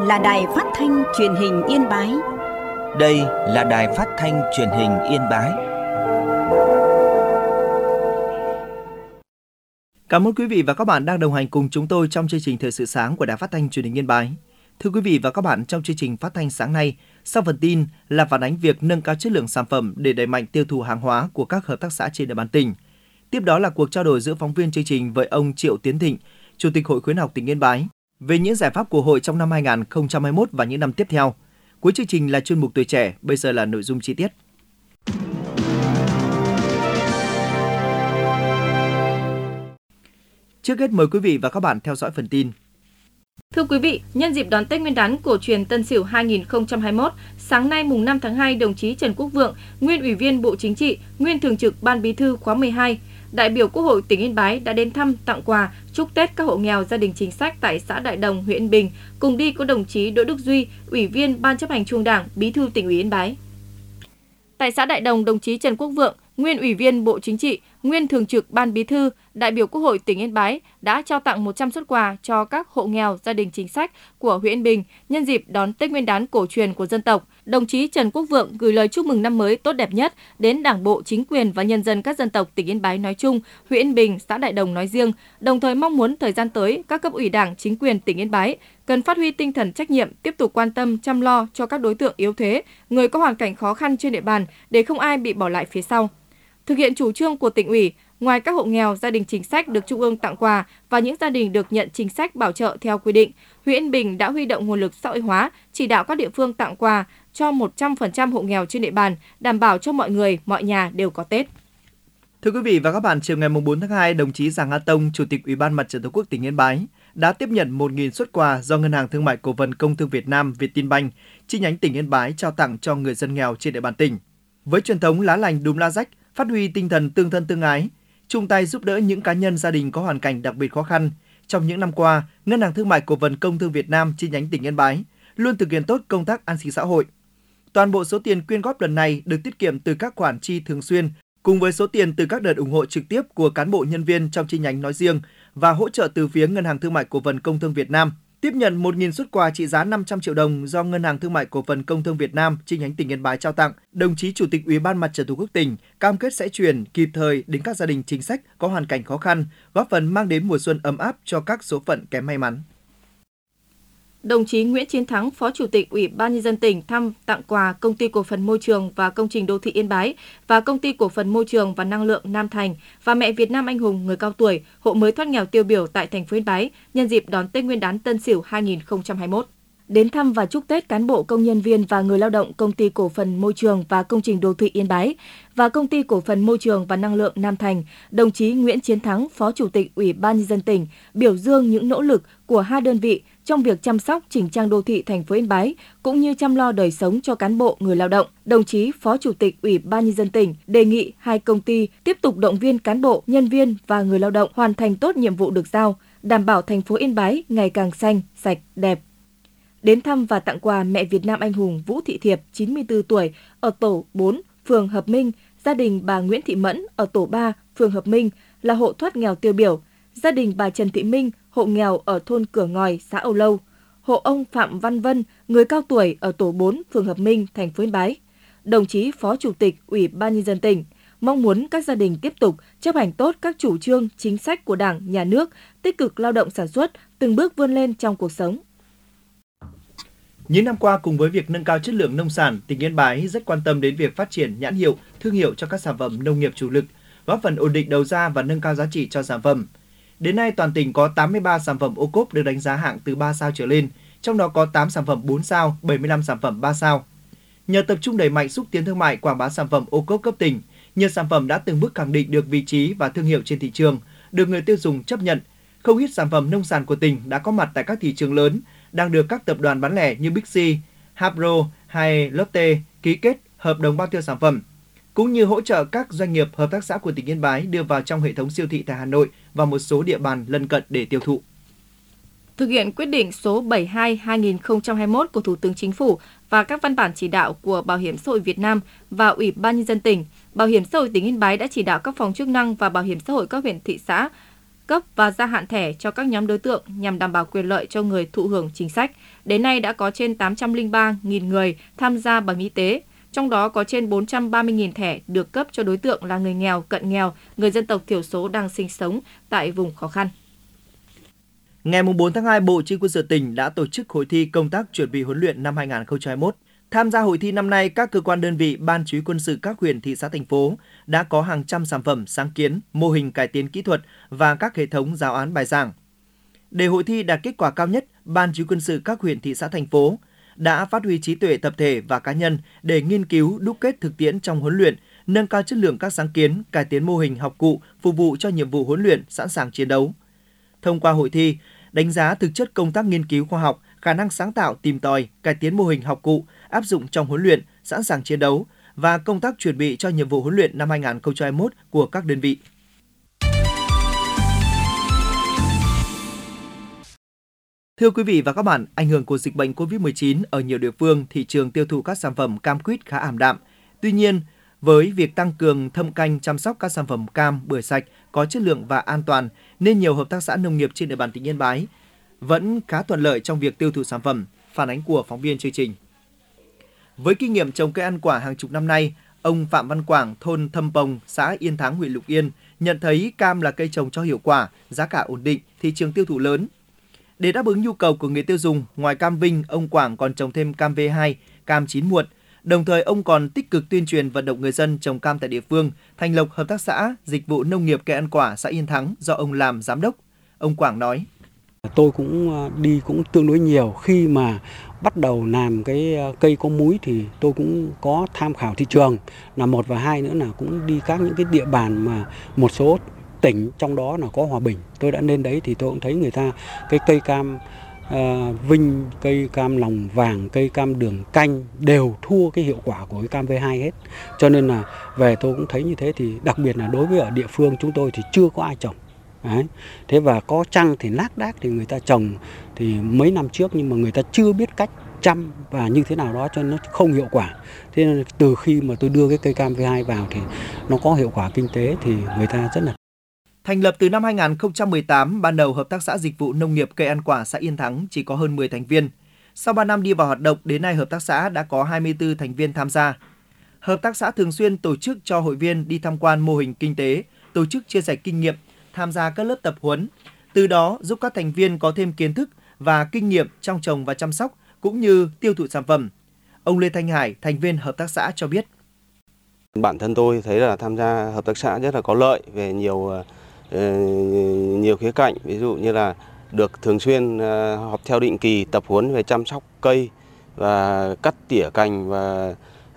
là Đài Phát thanh Truyền hình Yên Bái. Đây là Đài Phát thanh Truyền hình Yên Bái. Cảm ơn quý vị và các bạn đang đồng hành cùng chúng tôi trong chương trình Thời sự sáng của Đài Phát thanh Truyền hình Yên Bái. Thưa quý vị và các bạn, trong chương trình phát thanh sáng nay, sau phần tin là phản ánh việc nâng cao chất lượng sản phẩm để đẩy mạnh tiêu thụ hàng hóa của các hợp tác xã trên địa bàn tỉnh. Tiếp đó là cuộc trao đổi giữa phóng viên chương trình với ông Triệu Tiến Thịnh, Chủ tịch Hội Khuyến học tỉnh Yên Bái, về những giải pháp của hội trong năm 2021 và những năm tiếp theo. Cuối chương trình là chuyên mục Tuổi Trẻ, bây giờ là nội dung chi tiết. Trước hết mời quý vị và các bạn theo dõi phần tin. Thưa quý vị, nhân dịp đón Tết Nguyên đán cổ truyền Tân Sửu 2021, sáng nay mùng 5 tháng 2, đồng chí Trần Quốc Vượng, nguyên Ủy viên Bộ Chính trị, nguyên Thường trực Ban Bí thư khóa 12, đại biểu Quốc hội tỉnh Yên Bái đã đến thăm, tặng quà, chúc Tết các hộ nghèo gia đình chính sách tại xã Đại Đồng, huyện Yên Bình. Cùng đi có đồng chí Đỗ Đức Duy, Ủy viên Ban Chấp hành Trung ương Đảng, Bí thư tỉnh ủy Yên Bái. Tại xã Đại Đồng, đồng chí Trần Quốc Vượng, nguyên Ủy viên Bộ Chính trị, nguyên Thường trực Ban Bí thư, đại biểu Quốc hội tỉnh Yên Bái đã trao tặng 100 suất quà cho các hộ nghèo gia đình chính sách của huyện Yên Bình nhân dịp đón Tết Nguyên đán cổ truyền của dân tộc. Đồng chí Trần Quốc Vượng gửi lời chúc mừng năm mới tốt đẹp nhất đến Đảng bộ, chính quyền và nhân dân các dân tộc tỉnh Yên Bái nói chung, huyện Yên Bình, xã Đại Đồng nói riêng, đồng thời mong muốn thời gian tới các cấp ủy Đảng, chính quyền tỉnh Yên Bái cần phát huy tinh thần trách nhiệm, tiếp tục quan tâm chăm lo cho các đối tượng yếu thế, người có hoàn cảnh khó khăn trên địa bàn để không ai bị bỏ lại phía sau. Thực hiện chủ trương của tỉnh ủy, ngoài các hộ nghèo, gia đình chính sách được Trung ương tặng quà và những gia đình được nhận chính sách bảo trợ theo quy định, huyện Yên Bình đã huy động nguồn lực xã hội hóa, chỉ đạo các địa phương tặng quà cho 100% hộ nghèo trên địa bàn, đảm bảo cho mọi người, mọi nhà đều có Tết. Thưa quý vị và các bạn, chiều ngày 4 tháng 2, đồng chí Giàng A Tông, Chủ tịch Ủy ban Mặt trận Tổ quốc tỉnh Yên Bái đã tiếp nhận 1.000 suất quà do Ngân hàng Thương mại Cổ phần Công thương Việt Nam Vietinbank chi nhánh tỉnh Yên Bái trao tặng cho người dân nghèo trên địa bàn tỉnh. Với truyền thống lá lành đùm lá rách, phát huy tinh thần tương thân tương ái, chung tay giúp đỡ những cá nhân gia đình có hoàn cảnh đặc biệt khó khăn. Trong những năm qua, Ngân hàng Thương mại Cổ phần Công thương Việt Nam chi nhánh tỉnh Yên Bái luôn thực hiện tốt công tác an sinh xã hội. Toàn bộ số tiền quyên góp lần này được tiết kiệm từ các khoản chi thường xuyên, cùng với số tiền từ các đợt ủng hộ trực tiếp của cán bộ nhân viên trong chi nhánh nói riêng và hỗ trợ từ phía Ngân hàng Thương mại Cổ phần Công thương Việt Nam. Tiếp nhận 1.000 suất quà trị giá 500 triệu đồng do Ngân hàng Thương mại Cổ phần Công thương Việt Nam chi nhánh tỉnh Yên Bái trao tặng, đồng chí Chủ tịch Ủy ban Mặt trận Tổ quốc tỉnh cam kết sẽ chuyển kịp thời đến các gia đình chính sách có hoàn cảnh khó khăn, góp phần mang đến mùa xuân ấm áp cho các số phận kém may mắn. Đồng chí Nguyễn Chiến Thắng, Phó Chủ tịch Ủy ban Nhân dân tỉnh thăm, tặng quà Công ty Cổ phần Môi trường và Công trình Đô thị Yên Bái và Công ty Cổ phần Môi trường và Năng lượng Nam Thành và Mẹ Việt Nam Anh hùng người cao tuổi, hộ mới thoát nghèo tiêu biểu tại thành phố Yên Bái nhân dịp đón Tết Nguyên đán Tân Sửu 2021. Đến thăm và chúc Tết cán bộ, công nhân viên và người lao động Công ty Cổ phần Môi trường và Công trình Đô thị Yên Bái và Công ty Cổ phần Môi trường và Năng lượng Nam Thành, đồng chí Nguyễn Chiến Thắng, Phó Chủ tịch Ủy ban Nhân dân tỉnh biểu dương những nỗ lực của hai đơn vị trong việc chăm sóc chỉnh trang đô thị thành phố Yên Bái cũng như chăm lo đời sống cho cán bộ, người lao động. Đồng chí Phó Chủ tịch Ủy ban Nhân dân tỉnh đề nghị hai công ty tiếp tục động viên cán bộ, nhân viên và người lao động hoàn thành tốt nhiệm vụ được giao, đảm bảo thành phố Yên Bái ngày càng xanh, sạch, đẹp. Đến thăm và tặng quà mẹ Việt Nam Anh hùng Vũ Thị Thiệp, 94 tuổi, ở tổ 4, phường Hợp Minh, gia đình bà Nguyễn Thị Mẫn ở tổ 3, phường Hợp Minh là hộ thoát nghèo tiêu biểu, gia đình bà Trần Thị Minh, hộ nghèo ở thôn Cửa Ngòi, xã Âu Lâu, hộ ông Phạm Văn Vân, người cao tuổi ở tổ 4, phường Hợp Minh, thành phố Yên Bái. Đồng chí Phó Chủ tịch Ủy ban Nhân dân tỉnh mong muốn các gia đình tiếp tục chấp hành tốt các chủ trương, chính sách của Đảng, Nhà nước, tích cực lao động sản xuất, từng bước vươn lên trong cuộc sống. Những năm qua, cùng với việc nâng cao chất lượng nông sản, tỉnh Yên Bái rất quan tâm đến việc phát triển nhãn hiệu, thương hiệu cho các sản phẩm nông nghiệp chủ lực, góp phần ổn định đầu ra và nâng cao giá trị cho sản phẩm. Đến nay, toàn tỉnh có 83 sản phẩm ô cốp được đánh giá hạng từ 3 sao trở lên, trong đó có 8 sản phẩm 4 sao, 75 sản phẩm 3 sao. Nhờ tập trung đẩy mạnh xúc tiến thương mại, quảng bá sản phẩm ô cốp cấp tỉnh, nhiều sản phẩm đã từng bước khẳng định được vị trí và thương hiệu trên thị trường, được người tiêu dùng chấp nhận. Không ít sản phẩm nông sản của tỉnh đã có mặt tại các thị trường lớn, đang được các tập đoàn bán lẻ như Bixi, Hapro hay Lotte ký kết hợp đồng bao tiêu sản phẩm, cũng như hỗ trợ các doanh nghiệp, hợp tác xã của tỉnh Yên Bái đưa vào trong hệ thống siêu thị tại Hà Nội và một số địa bàn lân cận để tiêu thụ. Thực hiện quyết định số 72/2021 của Thủ tướng Chính phủ và các văn bản chỉ đạo của Bảo hiểm xã hội Việt Nam và Ủy ban Nhân dân tỉnh, Bảo hiểm xã hội tỉnh Yên Bái đã chỉ đạo các phòng chức năng và Bảo hiểm xã hội các huyện, thị xã cấp và gia hạn thẻ cho các nhóm đối tượng nhằm đảm bảo quyền lợi cho người thụ hưởng chính sách. Đến nay đã có trên 803.000 người tham gia bảo hiểm y tế, trong đó có trên 430.000 thẻ được cấp cho đối tượng là người nghèo, cận nghèo, người dân tộc thiểu số đang sinh sống tại vùng khó khăn. Ngày 4 tháng 2, Bộ Chỉ huy quân sự tỉnh đã tổ chức hội thi công tác chuẩn bị huấn luyện năm 2021. Tham gia hội thi năm nay, các cơ quan đơn vị, ban chỉ huy quân sự các huyện, thị xã, thành phố đã có hàng trăm sản phẩm, sáng kiến, mô hình cải tiến kỹ thuật và các hệ thống giáo án bài giảng. Để hội thi đạt kết quả cao nhất, ban chỉ huy quân sự các huyện, thị xã, thành phố đã phát huy trí tuệ tập thể và cá nhân để nghiên cứu, đúc kết thực tiễn trong huấn luyện, nâng cao chất lượng các sáng kiến, cải tiến mô hình học cụ phục vụ cho nhiệm vụ huấn luyện, sẵn sàng chiến đấu. Thông qua hội thi, đánh giá thực chất công tác nghiên cứu khoa học, khả năng sáng tạo, tìm tòi, cải tiến mô hình học cụ áp dụng trong huấn luyện, sẵn sàng chiến đấu và công tác chuẩn bị cho nhiệm vụ huấn luyện năm 2021 của các đơn vị. Thưa quý vị và các bạn, ảnh hưởng của dịch bệnh COVID-19 ở nhiều địa phương, thị trường tiêu thụ các sản phẩm cam quýt khá ảm đạm. Tuy nhiên, với việc tăng cường thâm canh chăm sóc các sản phẩm cam, bưởi sạch có chất lượng và an toàn, nên nhiều hợp tác xã nông nghiệp trên địa bàn tỉnh Yên Bái vẫn khá thuận lợi trong việc tiêu thụ sản phẩm. Phản ánh của phóng viên chương trình. Với kinh nghiệm trồng cây ăn quả hàng chục năm nay, ông Phạm Văn Quảng, thôn Thâm Pồng, xã Yên Thắng, huyện Lục Yên nhận thấy cam là cây trồng cho hiệu quả, giá cả ổn định, thị trường tiêu thụ lớn. Để đáp ứng nhu cầu của người tiêu dùng, ngoài cam Vinh, ông Quảng còn trồng thêm cam V2, cam chín muộn. Đồng thời, ông còn tích cực tuyên truyền vận động người dân trồng cam tại địa phương, thành lập hợp tác xã dịch vụ nông nghiệp cây ăn quả xã Yên Thắng do ông làm giám đốc. Ông Quảng nói: Tôi cũng đi tương đối nhiều. Khi mà bắt đầu làm cái cây có múi thì tôi cũng có tham khảo thị trường là một, và hai nữa là cũng đi những cái địa bàn mà một số tỉnh trong đó là có Hòa Bình. Tôi đã lên đấy thì tôi cũng thấy người ta cái cây cam Vinh, cây cam lòng vàng, cây cam đường canh đều thua cái hiệu quả của cái cam V2 hết. Cho nên là về tôi cũng thấy như thế, thì đặc biệt là đối với ở địa phương chúng tôi thì chưa có ai trồng. Đấy. Thế và có chăng thì lác đác thì người ta trồng thì mấy năm trước, nhưng mà người ta chưa biết cách chăm và như thế nào đó cho nó không hiệu quả. Thế nên từ khi mà tôi đưa cái cây cam V2 vào thì nó có hiệu quả kinh tế thì người ta rất là. Thành lập từ năm 2018, ban đầu Hợp tác xã Dịch vụ Nông nghiệp Cây ăn quả xã Yên Thắng chỉ có hơn 10 thành viên. Sau 3 năm đi vào hoạt động, đến nay hợp tác xã đã có 24 thành viên tham gia. Hợp tác xã thường xuyên tổ chức cho hội viên đi tham quan mô hình kinh tế, tổ chức chia sẻ kinh nghiệm, tham gia các lớp tập huấn. Từ đó giúp các thành viên có thêm kiến thức và kinh nghiệm trong trồng và chăm sóc cũng như tiêu thụ sản phẩm. Ông Lê Thanh Hải, thành viên hợp tác xã cho biết: Bản thân tôi thấy là tham gia hợp tác xã rất là có lợi về nhiều khía cạnh, ví dụ như là được thường xuyên họp theo định kỳ, tập huấn về chăm sóc cây và cắt tỉa cành và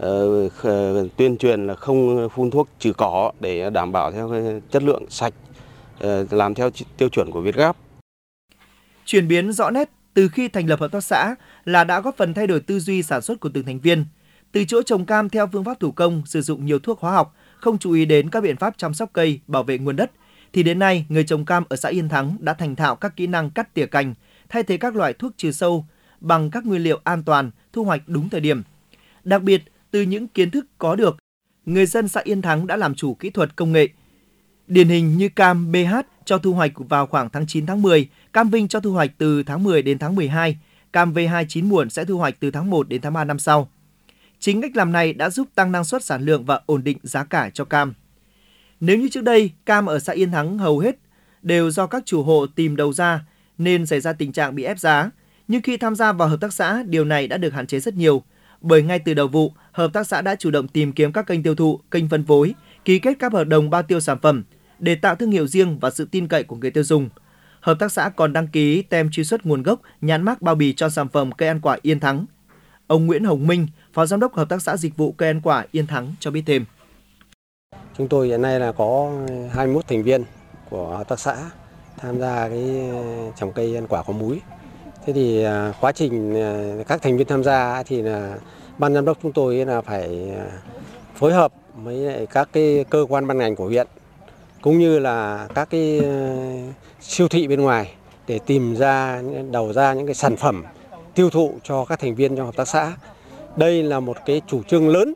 tuyên truyền là không phun thuốc trừ cỏ để đảm bảo theo chất lượng sạch, làm theo tiêu chuẩn của Vietgap. Chuyển biến rõ nét từ khi thành lập hợp tác xã là đã góp phần thay đổi tư duy sản xuất của từng thành viên. Từ chỗ trồng cam theo phương pháp thủ công, sử dụng nhiều thuốc hóa học, không chú ý đến các biện pháp chăm sóc cây, bảo vệ nguồn đất, thì đến nay người trồng cam ở xã Yên Thắng đã thành thạo các kỹ năng cắt tỉa cành, thay thế các loại thuốc trừ sâu bằng các nguyên liệu an toàn, thu hoạch đúng thời điểm. Đặc biệt, từ những kiến thức có được, người dân xã Yên Thắng đã làm chủ kỹ thuật công nghệ. Điển hình như cam BH cho thu hoạch vào khoảng tháng 9 tháng 10, cam Vinh cho thu hoạch từ tháng 10 đến tháng 12, cam V2 chín muộn sẽ thu hoạch từ tháng 1 đến tháng 3 năm sau. Chính cách làm này đã giúp tăng năng suất sản lượng và ổn định giá cả cho cam. Nếu như trước đây, cam ở xã Yên Thắng hầu hết đều do các chủ hộ tìm đầu ra nên xảy ra tình trạng bị ép giá, nhưng khi tham gia vào hợp tác xã, điều này đã được hạn chế rất nhiều. Bởi ngay từ đầu vụ, hợp tác xã đã chủ động tìm kiếm các kênh tiêu thụ, kênh phân phối, ký kết các hợp đồng bao tiêu sản phẩm để tạo thương hiệu riêng và sự tin cậy của người tiêu dùng. Hợp tác xã còn đăng ký tem truy xuất nguồn gốc, nhãn mác bao bì cho sản phẩm cây ăn quả Yên Thắng. Ông Nguyễn Hồng Minh, Phó Giám đốc Hợp tác xã Dịch vụ Cây ăn quả Yên Thắng cho biết thêm: Chúng tôi hiện nay là có 21 thành viên của hợp tác xã tham gia cái trồng cây ăn quả có múi. Thế thì quá trình các thành viên tham gia thì là ban giám đốc chúng tôi là phải phối hợp với các cái cơ quan ban ngành của huyện cũng như là các cái siêu thị bên ngoài để tìm ra đầu ra những cái sản phẩm tiêu thụ cho các thành viên trong hợp tác xã. Đây là một cái chủ trương lớn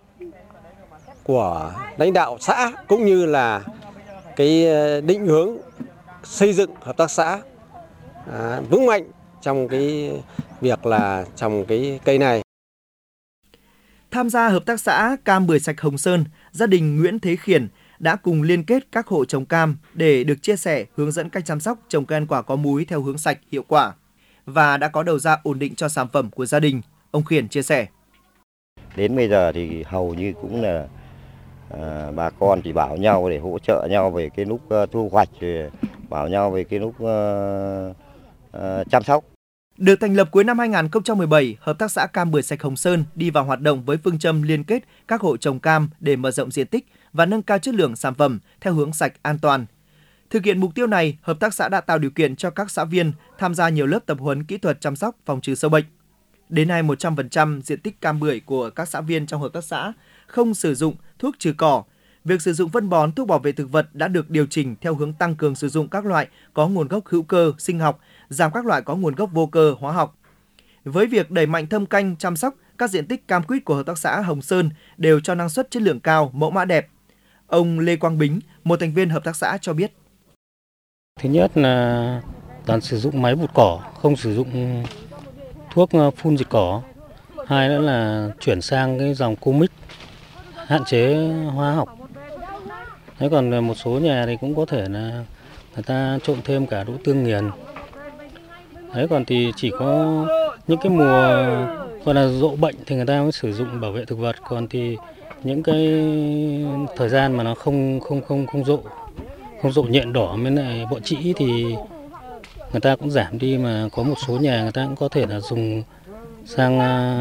của lãnh đạo xã cũng như là cái định hướng xây dựng hợp tác xã vững mạnh trong cái việc là trồng cái cây này. Tham gia hợp tác xã cam bưởi sạch Hồng Sơn, gia đình Nguyễn Thế Khiển đã cùng liên kết các hộ trồng cam để được chia sẻ hướng dẫn cách chăm sóc trồng cây ăn quả có múi theo hướng sạch, hiệu quả và đã có đầu ra ổn định cho sản phẩm của gia đình. Ông Khiển chia sẻ. Đến bây giờ thì hầu như cũng là bà con thì bảo nhau để hỗ trợ nhau về cái lúc thu hoạch, bảo nhau về cái lúc chăm sóc. Được thành lập cuối năm 2017, Hợp tác xã cam bưởi sạch Hồng Sơn đi vào hoạt động với phương châm liên kết các hộ trồng cam để mở rộng diện tích và nâng cao chất lượng sản phẩm theo hướng sạch, an toàn. Thực hiện mục tiêu này, Hợp tác xã đã tạo điều kiện cho các xã viên tham gia nhiều lớp tập huấn kỹ thuật chăm sóc phòng trừ sâu bệnh. Đến nay, 100% diện tích cam bưởi của các xã viên trong hợp tác xã không sử dụng thuốc trừ cỏ. Việc sử dụng phân bón, thuốc bảo vệ thực vật đã được điều chỉnh theo hướng tăng cường sử dụng các loại có nguồn gốc hữu cơ, sinh học, giảm các loại có nguồn gốc vô cơ, hóa học. Với việc đẩy mạnh thâm canh chăm sóc, các diện tích cam quýt của hợp tác xã Hồng Sơn đều cho năng suất chất lượng cao, mẫu mã đẹp. Ông Lê Quang Bính, một thành viên hợp tác xã cho biết. Thứ nhất là toàn sử dụng máy bụt cỏ, không sử dụng thuốc phun diệt cỏ. Hai nữa là chuyển sang cái dòng comic, hạn chế hóa học. Thế còn một số nhà thì cũng có thể là người ta trộn thêm cả đỗ tương nghiền. Đấy, còn thì chỉ có những cái mùa gọi là rộ bệnh thì người ta mới sử dụng bảo vệ thực vật, còn thì những cái thời gian mà nó không rộ nhện đỏ với lại bọ trĩ thì người ta cũng giảm đi, mà có một số nhà người ta cũng có thể là dùng sang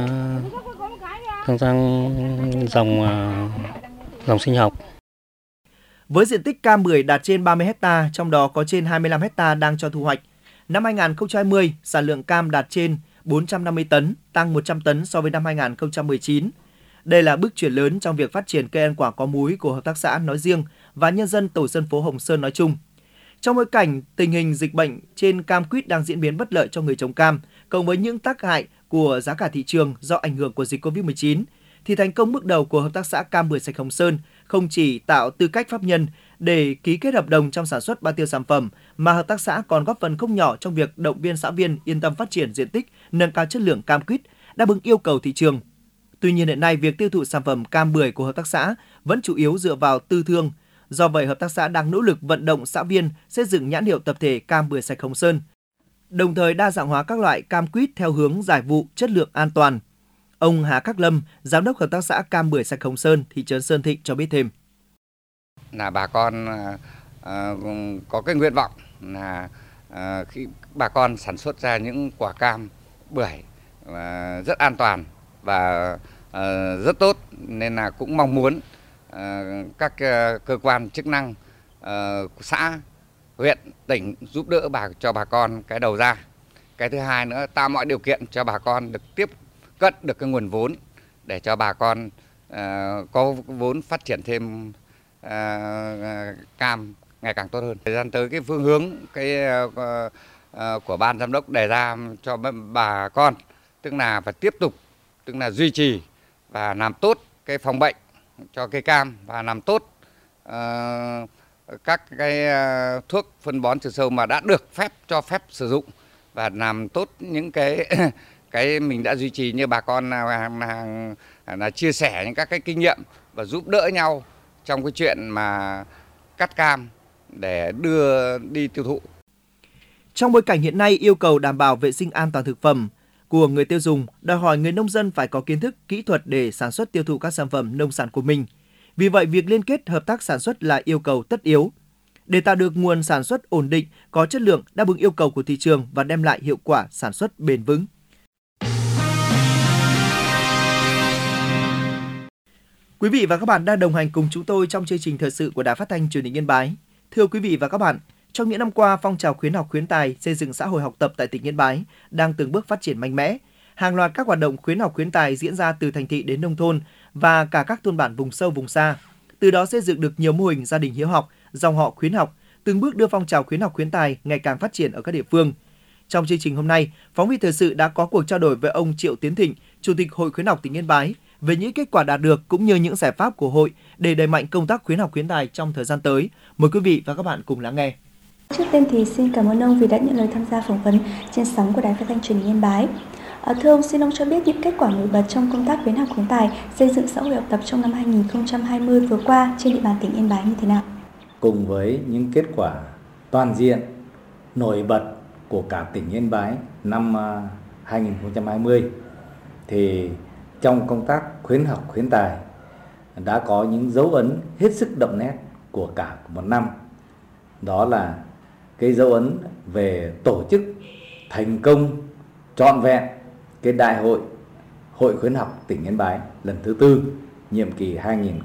dòng sinh học. Với diện tích cam bưởi đạt trên 30 ha, trong đó có trên 25 ha đang cho thu hoạch. Năm 2020, sản lượng cam đạt trên 450 tấn, tăng 100 tấn so với năm 2019. Đây là bước chuyển lớn trong việc phát triển cây ăn quả có múi của hợp tác xã nói riêng và nhân dân tổ dân phố Hồng Sơn nói chung. Trong bối cảnh tình hình dịch bệnh trên cam quýt đang diễn biến bất lợi cho người trồng cam, cộng với những tác hại của giá cả thị trường do ảnh hưởng của dịch Covid-19, thì thành công bước đầu của hợp tác xã cam bưởi sạch Hồng Sơn không chỉ tạo tư cách pháp nhân để ký kết hợp đồng trong sản xuất bao tiêu sản phẩm, mà hợp tác xã còn góp phần không nhỏ trong việc động viên xã viên yên tâm phát triển diện tích, nâng cao chất lượng cam quýt, đáp ứng yêu cầu thị trường. Tuy nhiên hiện nay việc tiêu thụ sản phẩm cam bưởi của hợp tác xã vẫn chủ yếu dựa vào tư thương. Do vậy, hợp tác xã đang nỗ lực vận động xã viên xây dựng nhãn hiệu tập thể cam bưởi sạch Hồng Sơn, đồng thời đa dạng hóa các loại cam quýt theo hướng giải vụ, chất lượng an toàn. Ông Hà Khắc Lâm, giám đốc hợp tác xã cam bưởi sạch Hồng Sơn, thị trấn Sơn Thịnh cho biết thêm. Là bà con có cái nguyện vọng là khi bà con sản xuất ra những quả cam bưởi rất an toàn và rất tốt, nên là cũng mong muốn các cơ quan chức năng xã, huyện, tỉnh giúp đỡ cho bà con cái đầu ra. Cái thứ hai nữa, tạo mọi điều kiện cho bà con được tiếp cận được cái nguồn vốn để cho bà con có vốn phát triển thêm cam ngày càng tốt hơn. Thời gian tới cái phương hướng của ban giám đốc đề ra cho bà con, tức là phải tiếp tục, tức là duy trì và làm tốt cái phòng bệnh cho cây cam và làm tốt các cái thuốc phân bón trừ sâu mà đã được cho phép sử dụng, và làm tốt những cái mình đã duy trì, như bà con là chia sẻ những các cái kinh nghiệm và giúp đỡ nhau trong cái chuyện mà cắt cam để đưa đi tiêu thụ. Trong bối cảnh hiện nay yêu cầu đảm bảo vệ sinh an toàn thực phẩm của người tiêu dùng, đòi hỏi người nông dân phải có kiến thức, kỹ thuật để sản xuất tiêu thụ các sản phẩm nông sản của mình. Vì vậy, việc liên kết hợp tác sản xuất là yêu cầu tất yếu. Để tạo được nguồn sản xuất ổn định, có chất lượng, đáp ứng yêu cầu của thị trường và đem lại hiệu quả sản xuất bền vững. Quý vị và các bạn đang đồng hành cùng chúng tôi trong chương trình thời sự của Đài Phát thanh Truyền hình Yên Bái. Thưa quý vị và các bạn, trong những năm qua, phong trào khuyến học khuyến tài xây dựng xã hội học tập tại tỉnh Yên Bái đang từng bước phát triển mạnh mẽ. Hàng loạt các hoạt động khuyến học khuyến tài diễn ra từ thành thị đến nông thôn và cả các thôn bản vùng sâu vùng xa. Từ đó xây dựng được nhiều mô hình gia đình hiếu học, dòng họ khuyến học, từng bước đưa phong trào khuyến học khuyến tài ngày càng phát triển ở các địa phương. Trong chương trình hôm nay, phóng viên thời sự đã có cuộc trao đổi với ông Triệu Tiến Thịnh, Chủ tịch Hội Khuyến học tỉnh Yên Bái, về những kết quả đạt được cũng như những giải pháp của hội để đẩy mạnh công tác khuyến học khuyến tài trong thời gian tới. Mời quý vị và các bạn cùng lắng nghe. Trước tiên thì xin cảm ơn ông vì đã nhận lời tham gia phỏng vấn trên sóng của Đài Phát thanh Truyền hình Yên Bái. Thưa ông, xin ông cho biết những kết quả nổi bật trong công tác khuyến học khuyến tài, xây dựng xã hội học tập trong năm 2020 vừa qua trên địa bàn tỉnh Yên Bái như thế nào? Cùng với những kết quả toàn diện nổi bật của cả tỉnh Yên Bái năm 2020 thì trong công tác khuyến học khuyến tài đã có những dấu ấn hết sức đậm nét của cả một năm. Đó là cái dấu ấn về tổ chức thành công trọn vẹn cái đại hội Hội khuyến học tỉnh Yên Bái lần thứ 4 nhiệm kỳ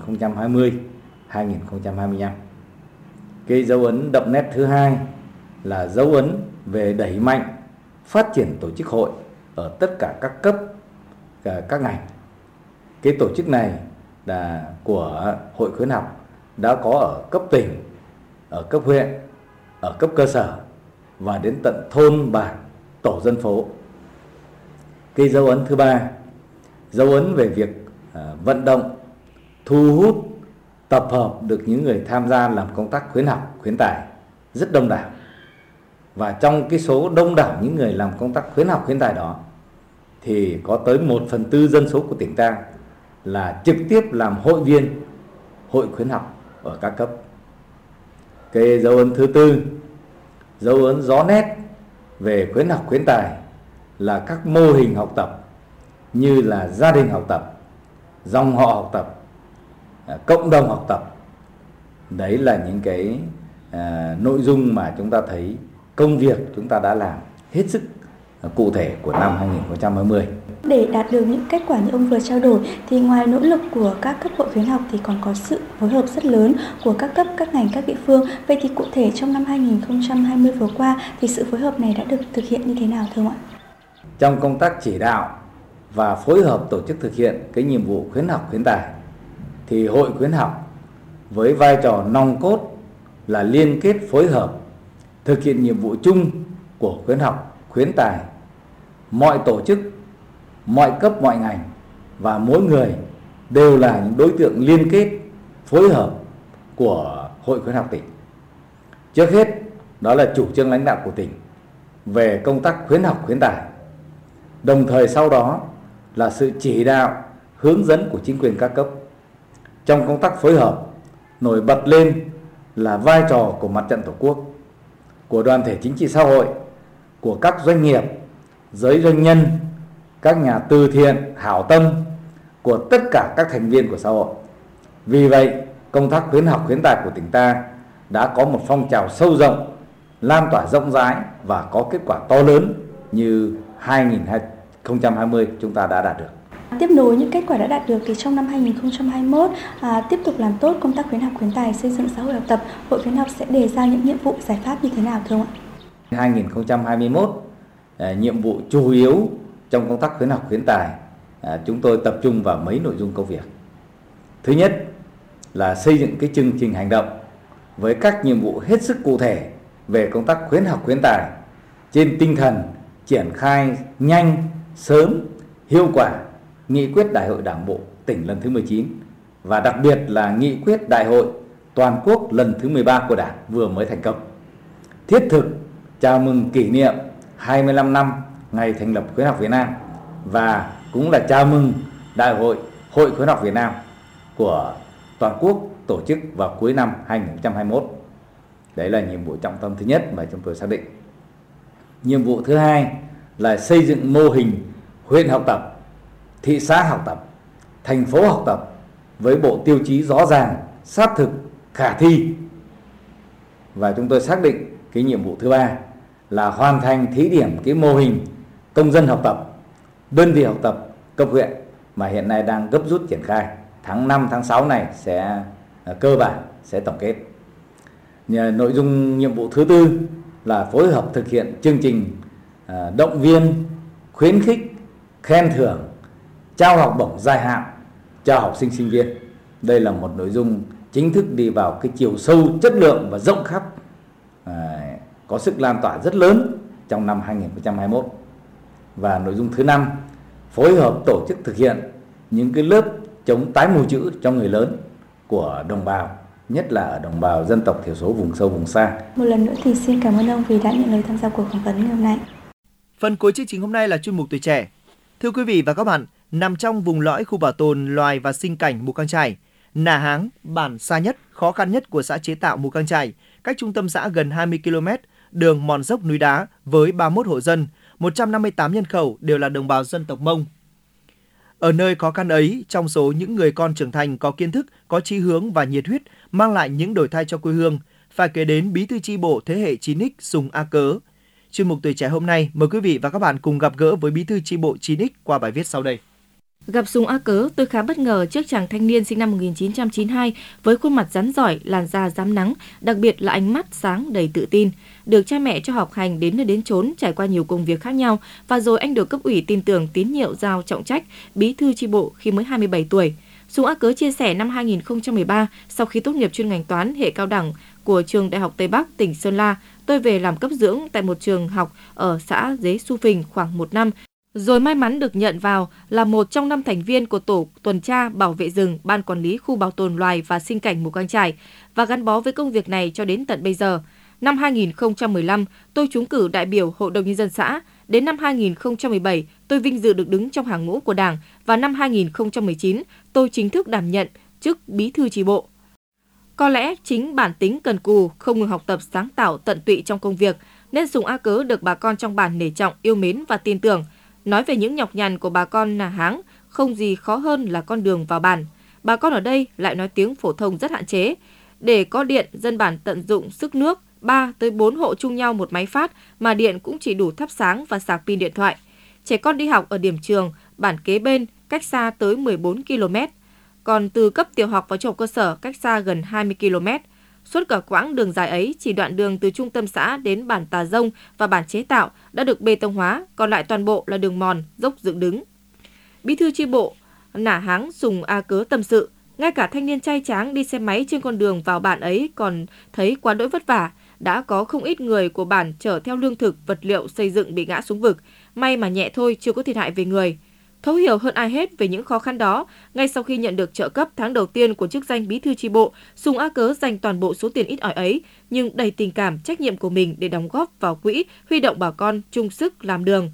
2020-2025. Cái dấu ấn đậm nét thứ hai là dấu ấn về đẩy mạnh phát triển tổ chức hội ở tất cả các cấp, các ngành. Cái tổ chức này là của Hội khuyến học đã có ở cấp tỉnh, ở cấp huyện, ở cấp cơ sở và đến tận thôn bản, tổ dân phố. Cái dấu ấn thứ ba, dấu ấn về việc vận động, thu hút, tập hợp được những người tham gia làm công tác khuyến học, khuyến tài rất đông đảo. Và trong cái số đông đảo những người làm công tác khuyến học, khuyến tài đó thì có tới 1/4 dân số của tỉnh ta là trực tiếp làm hội viên hội khuyến học ở các cấp. Cái dấu ấn thứ tư, dấu ấn rõ nét về khuyến học khuyến tài là các mô hình học tập như là gia đình học tập, dòng họ học tập, cộng đồng học tập. Đấy là những cái nội dung mà chúng ta thấy công việc chúng ta đã làm hết sức cụ thể của năm 2020. Để đạt được những kết quả như ông vừa trao đổi thì ngoài nỗ lực của các cấp hội khuyến học thì còn có sự phối hợp rất lớn của các cấp, các ngành, các địa phương. Vậy thì cụ thể trong năm 2020 vừa qua thì sự phối hợp này đã được thực hiện như thế nào thưa ông ạ? Trong công tác chỉ đạo và phối hợp tổ chức thực hiện cái nhiệm vụ khuyến học khuyến tài thì Hội khuyến học với vai trò nòng cốt là liên kết phối hợp thực hiện nhiệm vụ chung của khuyến học khuyến tài. Mọi tổ chức, mọi cấp, mọi ngành và mỗi người đều là những đối tượng liên kết phối hợp của Hội khuyến học tỉnh. Trước hết đó là chủ trương lãnh đạo của tỉnh về công tác khuyến học khuyến tài. Đồng thời sau đó là sự chỉ đạo, hướng dẫn của chính quyền các cấp. Trong công tác phối hợp, nổi bật lên là vai trò của Mặt trận Tổ quốc, của đoàn thể chính trị xã hội, của các doanh nghiệp, giới doanh nhân, các nhà từ thiện, hảo tâm, của tất cả các thành viên của xã hội. Vì vậy, công tác khuyến học khuyến tài của tỉnh ta đã có một phong trào sâu rộng, lan tỏa rộng rãi và có kết quả to lớn như 2020 chúng ta đã đạt được. Tiếp nối những kết quả đã đạt được thì trong năm 2021 tiếp tục làm tốt công tác khuyến học khuyến tài, xây dựng xã hội học tập, Hội khuyến học sẽ đề ra những nhiệm vụ giải pháp như thế nào thưa ông ạ? 2021 nhiệm vụ chủ yếu trong công tác khuyến học khuyến tài chúng tôi tập trung vào mấy nội dung công việc. Thứ nhất là xây dựng cái chương trình hành động với các nhiệm vụ hết sức cụ thể về công tác khuyến học khuyến tài trên tinh thần triển khai nhanh, sớm, hiệu quả nghị quyết Đại hội Đảng bộ tỉnh lần thứ 19 và đặc biệt là nghị quyết Đại hội toàn quốc lần thứ 13 của Đảng vừa mới thành công. Thiết thực chào mừng kỷ niệm 25 năm ngày thành lập Khuyến học Việt Nam và cũng là chào mừng Đại hội Hội Khuyến học Việt Nam của toàn quốc tổ chức vào cuối năm 2021. Đấy là nhiệm vụ trọng tâm thứ nhất mà chúng tôi xác định. Nhiệm vụ thứ hai là xây dựng mô hình huyện học tập, thị xã học tập, thành phố học tập với bộ tiêu chí rõ ràng, sát thực, khả thi. Và chúng tôi xác định cái nhiệm vụ thứ ba là hoàn thành thí điểm cái mô hình công dân học tập, đơn vị học tập cấp huyện mà hiện nay đang gấp rút triển khai. Tháng 5, tháng 6 này sẽ cơ bản sẽ tổng kết. Nội dung nhiệm vụ thứ tư là phối hợp thực hiện chương trình động viên, khuyến khích, khen thưởng, trao học bổng dài hạn cho học sinh sinh viên. Đây là một nội dung chính thức đi vào cái chiều sâu, chất lượng và rộng khắp, có sức lan tỏa rất lớn trong năm 2021. Và nội dung thứ năm, phối hợp tổ chức thực hiện những cái lớp chống tái mù chữ cho người lớn của đồng bào nhất là ở đồng bào dân tộc thiểu số vùng sâu vùng xa. Một lần nữa thì xin cảm ơn ông vì đã nhận lời tham gia cuộc phỏng vấn ngày hôm nay. Phần cuối chương trình hôm nay là chuyên mục Tuổi Trẻ. Thưa quý vị và các bạn, nằm trong vùng lõi khu bảo tồn loài và sinh cảnh Mù Căng Chải, Nà Háng, bản xa nhất, khó khăn nhất của xã Chế Tạo Mù Căng Chải, cách trung tâm xã gần 20 km, đường mòn dốc núi đá với 31 hộ dân, 158 nhân khẩu đều là đồng bào dân tộc Mông. Ở nơi khó khăn ấy, trong số những người con trưởng thành có kiến thức, có chí hướng và nhiệt huyết, mang lại những đổi thay cho quê hương, phải kể đến Bí thư chi bộ thế hệ 9X Sùng A Cớ. Chuyên mục Tuổi Trẻ hôm nay, mời quý vị và các bạn cùng gặp gỡ với Bí thư chi bộ 9X qua bài viết sau đây. Gặp Sùng A Cớ, tôi khá bất ngờ trước chàng thanh niên sinh năm 1992 với khuôn mặt rắn giỏi, làn da rám nắng, đặc biệt là ánh mắt sáng đầy tự tin. Được cha mẹ cho học hành đến nơi đến chốn, trải qua nhiều công việc khác nhau và rồi anh được cấp ủy tin tưởng tín nhiệm giao trọng trách bí thư chi bộ khi mới 27 tuổi. Sùng A Cớ chia sẻ năm 2013, sau khi tốt nghiệp chuyên ngành toán hệ cao đẳng của trường Đại học Tây Bắc, tỉnh Sơn La, tôi về làm cấp dưỡng tại một trường học ở xã Dế Xu Phình khoảng 1 năm. Rồi may mắn được nhận vào là một trong 5 thành viên của tổ tuần tra bảo vệ rừng Ban Quản lý Khu Bảo tồn Loài và Sinh cảnh Mù Căng Chải và gắn bó với công việc này cho đến tận bây giờ. Năm 2015, tôi trúng cử đại biểu Hội đồng Nhân dân xã. Đến năm 2017, tôi vinh dự được đứng trong hàng ngũ của Đảng và năm 2019, tôi chính thức đảm nhận chức bí thư chi bộ. Có lẽ chính bản tính cần cù, không ngừng học tập sáng tạo tận tụy trong công việc, nên Sùng A Cớ được bà con trong bản nể trọng, yêu mến và tin tưởng. Nói về những nhọc nhằn của bà con Nà Háng, không gì khó hơn là con đường vào bản. Bà con ở đây lại nói tiếng phổ thông rất hạn chế. Để có điện, dân bản tận dụng sức nước, 3 tới 4 hộ chung nhau một máy phát mà điện cũng chỉ đủ thắp sáng và sạc pin điện thoại. Trẻ con đi học ở điểm trường, bản kế bên, cách xa tới 14 km. Còn từ cấp tiểu học và trung học cơ sở cách xa gần 20 km. Suốt cả quãng đường dài ấy, chỉ đoạn đường từ trung tâm xã đến bản Tà Rông và bản Chế Tạo đã được bê tông hóa, còn lại toàn bộ là đường mòn, dốc dựng đứng. Bí thư chi bộ Nà Háng Sùng A Cớ tâm sự, ngay cả thanh niên trai tráng đi xe máy trên con đường vào bản ấy còn thấy quá đỗi vất vả. Đã có không ít người của bản chở theo lương thực, vật liệu xây dựng bị ngã xuống vực, may mà nhẹ thôi, chưa có thiệt hại về người. Thấu hiểu hơn ai hết về những khó khăn đó, ngay sau khi nhận được trợ cấp tháng đầu tiên của chức danh bí thư chi bộ, Sùng A Cớ dành toàn bộ số tiền ít ỏi ấy, nhưng đầy tình cảm, trách nhiệm của mình để đóng góp vào quỹ, huy động bà con chung sức làm đường.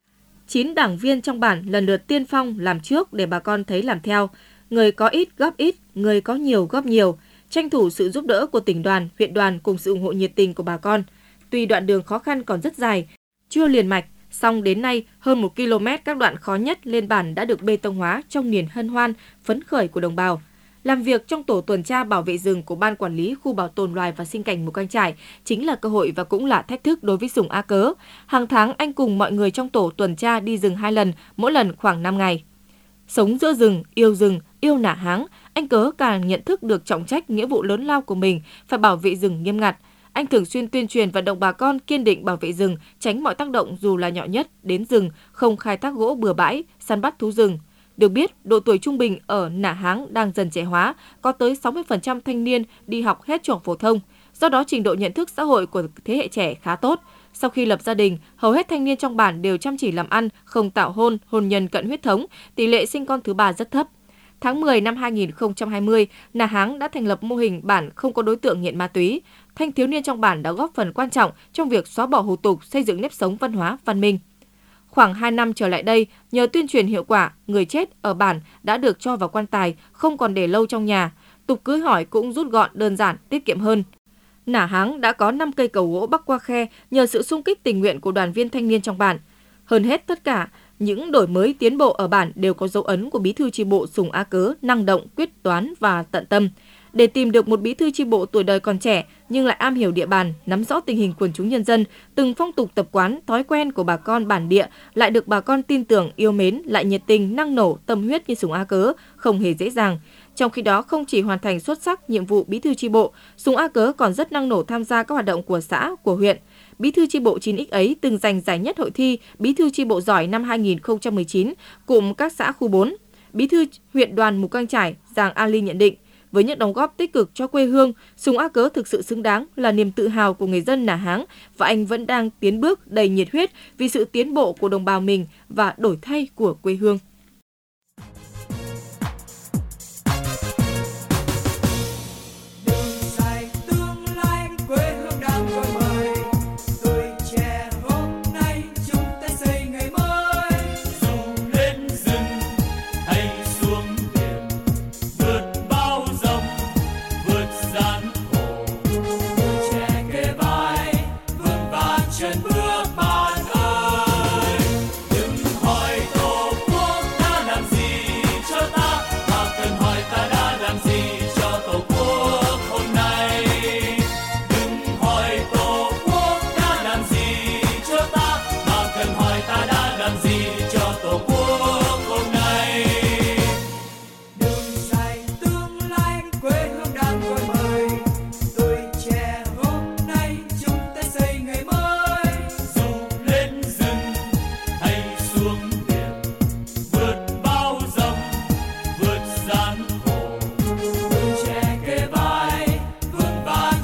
9 đảng viên trong bản lần lượt tiên phong làm trước để bà con thấy làm theo. Người có ít góp ít, người có nhiều góp nhiều, tranh thủ sự giúp đỡ của tỉnh đoàn, huyện đoàn cùng sự ủng hộ nhiệt tình của bà con. Tuy đoạn đường khó khăn còn rất dài, chưa liền mạch, song đến nay hơn 1 km các đoạn khó nhất lên bản đã được bê tông hóa trong niềm hân hoan, phấn khởi của đồng bào. Làm việc trong tổ tuần tra bảo vệ rừng của Ban Quản lý Khu Bảo tồn Loài và Sinh cảnh Mù Căng Chải chính là cơ hội và cũng là thách thức đối với Sùng A Cớ. Hàng tháng anh cùng mọi người trong tổ tuần tra đi rừng 2 lần, mỗi lần khoảng 5 ngày. Sống giữa rừng, yêu Nà Háng, anh Cớ càng nhận thức được trọng trách nghĩa vụ lớn lao của mình phải bảo vệ rừng nghiêm ngặt. Anh thường xuyên tuyên truyền vận động bà con kiên định bảo vệ rừng, tránh mọi tác động dù là nhỏ nhất đến rừng, không khai thác gỗ bừa bãi, săn bắt thú rừng. Được biết, độ tuổi trung bình ở Nà Háng đang dần trẻ hóa, có tới 60% thanh niên đi học hết trung học phổ thông. Do đó, trình độ nhận thức xã hội của thế hệ trẻ khá tốt. Sau khi lập gia đình, hầu hết thanh niên trong bản đều chăm chỉ làm ăn, không tạo hôn nhân cận huyết thống, tỷ lệ sinh con thứ 3 rất thấp. Tháng 10 năm 2020, Nà Háng đã thành lập mô hình bản không có đối tượng nghiện ma túy. Thanh thiếu niên trong bản đã góp phần quan trọng trong việc xóa bỏ hủ tục, xây dựng nếp sống văn hóa, văn minh. Khoảng 2 năm trở lại đây, nhờ tuyên truyền hiệu quả, người chết ở bản đã được cho vào quan tài, không còn để lâu trong nhà. Tục cưới hỏi cũng rút gọn, đơn giản, tiết kiệm hơn. Nà Háng đã có 5 cây cầu gỗ bắc qua khe nhờ sự xung kích tình nguyện của đoàn viên thanh niên trong bản. Hơn hết tất cả, những đổi mới tiến bộ ở bản đều có dấu ấn của bí thư chi bộ Sùng A Cớ năng động, quyết đoán và tận tâm. Để tìm được một bí thư chi bộ tuổi đời còn trẻ nhưng lại am hiểu địa bàn, nắm rõ tình hình quần chúng nhân dân, từng phong tục tập quán, thói quen của bà con bản địa lại được bà con tin tưởng, yêu mến, lại nhiệt tình, năng nổ, tâm huyết như Sùng A Cớ không hề dễ dàng. Trong khi đó, không chỉ hoàn thành xuất sắc nhiệm vụ bí thư chi bộ, Sùng A Cớ còn rất năng nổ tham gia các hoạt động của xã, của huyện. Bí thư chi bộ 9X ấy từng giành giải nhất hội thi Bí thư chi bộ giỏi năm 2019 cụm các xã khu 4. Bí thư huyện đoàn Mù Căng Chải Giàng A Ly nhận định, với những đóng góp tích cực cho quê hương, Sùng A Cớ thực sự xứng đáng là niềm tự hào của người dân Nà Háng và anh vẫn đang tiến bước đầy nhiệt huyết vì sự tiến bộ của đồng bào mình và đổi thay của quê hương.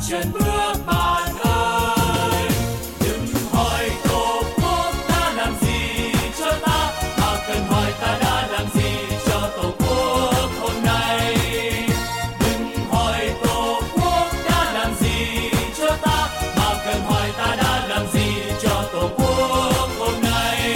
chân bước bạn ơi. Đừng hỏi Tổ quốc đã làm gì cho ta, mà cần hỏi ta đã làm gì cho Tổ quốc hôm nay. Đừng hỏi Tổ quốc đã làm gì cho ta, mà cần hỏi ta đã làm gì cho Tổ quốc hôm nay.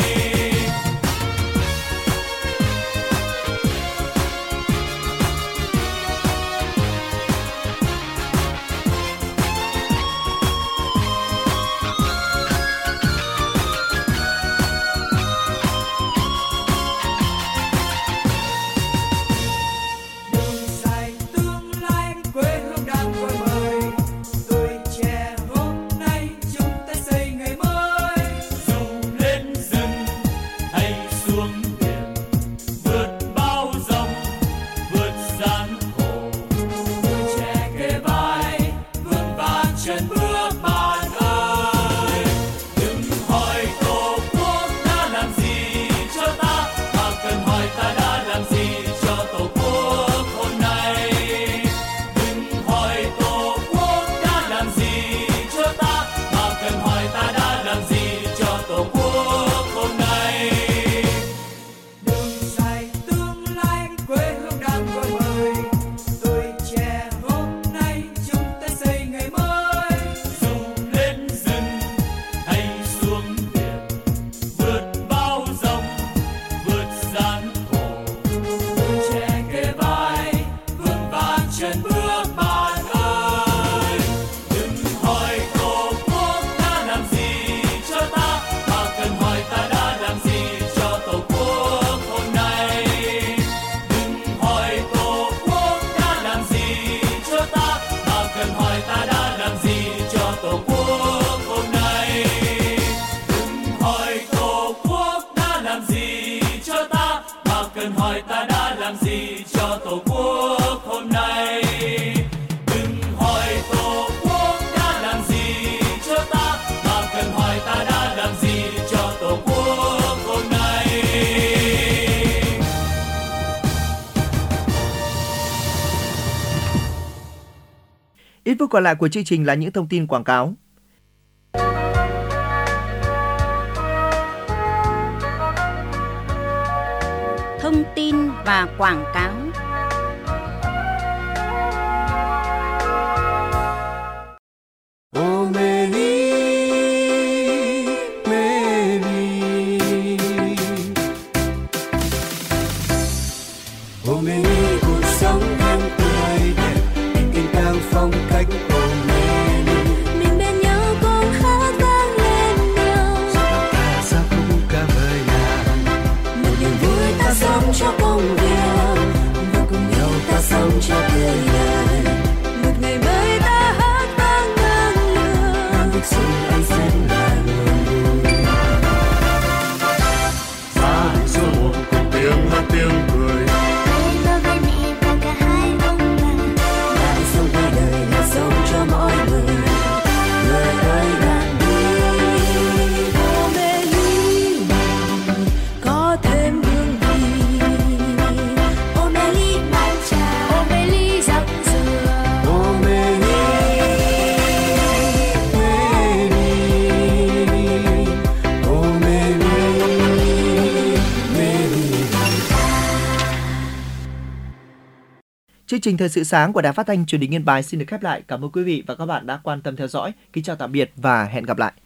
Đường dài tương lai quê hương đang gọi mời, tuổi trẻ hôm nay chúng ta xây ngày mới. Dù lên rừng hay xuống biển, vượt bao dòng, vượt gian khổ, tuổi trẻ kề vai vững vàng chân bước bạn ơi. Đừng hỏi Tổ quốc đã làm gì cho ta, mà cần hỏi ta đã làm gì cho Tổ quốc hôm nay. Đừng hỏi Tổ quốc đã làm gì cho ta, mà cần hỏi ta đã làm gì cho Tổ quốc hôm nay. Đường dài tương lai quê hương đang gọi mời, tuổi trẻ hôm nay chúng ta xây ngày mới. Dù lên rừng hay xuống biển, vượt bao dòng, vượt gian khổ, tuổi trẻ kề vai vững vàng chân bước bạn ơi. Đừng hỏi Tổ quốc đã làm gì cho ta, mà cần hỏi ta đã làm gì cho Tổ quốc hôm nay. Đừng hỏi Tổ quốc đã làm gì cho ta, mà cần hỏi ta đã làm gì cho Tổ quốc hôm nay. Đừng hỏi Tổ quốc đã làm gì cho ta, mà cần hỏi ta đã làm gì cho Tổ quốc hôm nay. Đừng hỏi Tổ quốc đã làm gì cho ta, mà cần hỏi ta đã làm gì cho Tổ quốc hôm nay. Ít phút còn lại của chương trình là những thông tin quảng cáo. Thông tin và quảng cáo. Oh Mary, Mary, oh Mary, cuộc sống đang tươi đẹp, tình tình càng phong cách. Oh Mary, mình bên nhau cùng hát vang lên nhau, ta sao không ca vời nàng. một niềm vui ta sống cho công việc, và cùng nhau ta sống cho tươi đời. Một ngày mới ta hát vang ngang lửa, việc sống anh sẽ là niềm vui. Xa đi xua buồn cùng tiếng hát tiếng cười. hãy bơ vai mẹ và cả hai ông bà. Lại sống hai đời là sống cho mọi người. Người ơi bạn đi. Ô mê ly bằng có thêm hương vị. Ô mê ly mang trà, ô mê ly giặt rửa. Oh Mary, Mary, oh Mary, Mary. Chương trình Thời sự sáng của Đài Phát thanh Truyền hình Yên Bái xin được khép lại. Cảm ơn quý vị và các bạn đã quan tâm theo dõi. Kính chào tạm biệt và hẹn gặp lại.